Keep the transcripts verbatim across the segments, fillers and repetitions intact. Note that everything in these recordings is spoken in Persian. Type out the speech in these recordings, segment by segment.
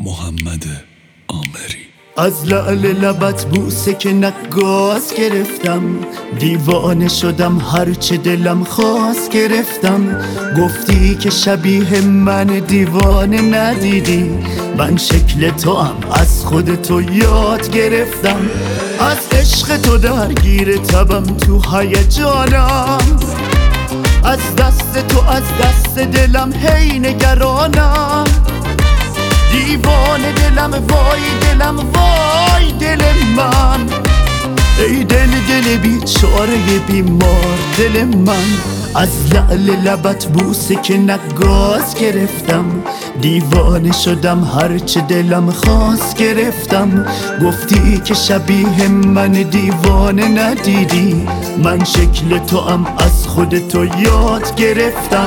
محمد آمری. از لعل لبت بوسه که نگاز گرفتم، دیوانه شدم هرچه دلم خواست گرفتم. گفتی که شبیه من دیوانه ندیدی، من شکل تو هم از خود تو یاد گرفتم. از عشق تو درگیر تبم تو هیجانم، از دست تو از دست دلم هی نگرانم. دیوانه دلم وای دلم وای دل من، ای دل دل بیچاره بیمار دل من. از لعل لبت بوسه که نگاز گرفتم، دیوانه شدم هرچه دلم خواست گرفتم. گفتی که شبیه من دیوانه ندیدی، من شکل تو هم از خود تو یاد گرفتم.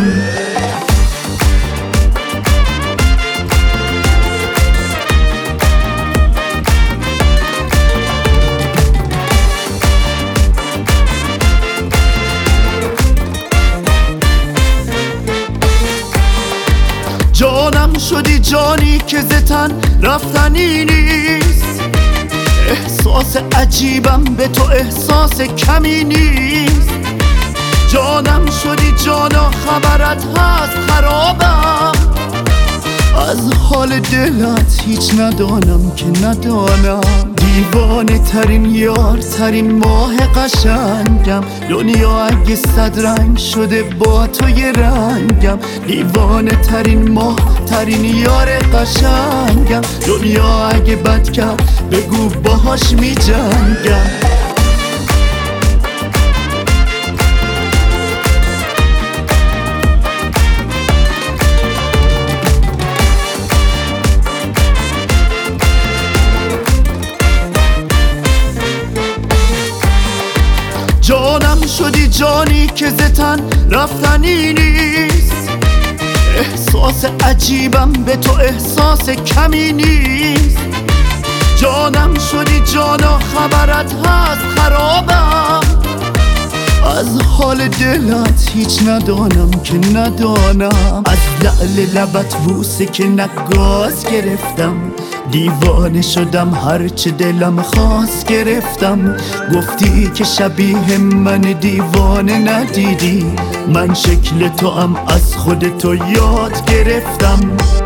جانم شدی جانی که زتن رفتنی نیست، احساس عجیبم به تو احساس کمی نیست. جانم شدی جانا خبرت هست خرابم، از حال دلت هیچ ندانم که ندانم. دیوانه ترین یار ترین ماه قشنگم، دنیا اگه صد رنگ شده با تو یه رنگم. دیوانه ترین ماه ترین یار قشنگم، دنیا اگه بد کرد بگو باهاش می جنگم. جانم شدی جانی که زتن رفتنی نیست، احساس عجیبم به تو احساس کمی نیست. جانم شدی جانا خبرت هست خرابم، از حال دلت هیچ ندانم که ندانم. از لعل لبت بوسه که نگاز گرفتم، دیوانه شدم هرچه دلم خواست گرفتم. گفتی که شبیه من دیوانه ندیدی، من شکل تو هم از خود تو یاد گرفتم.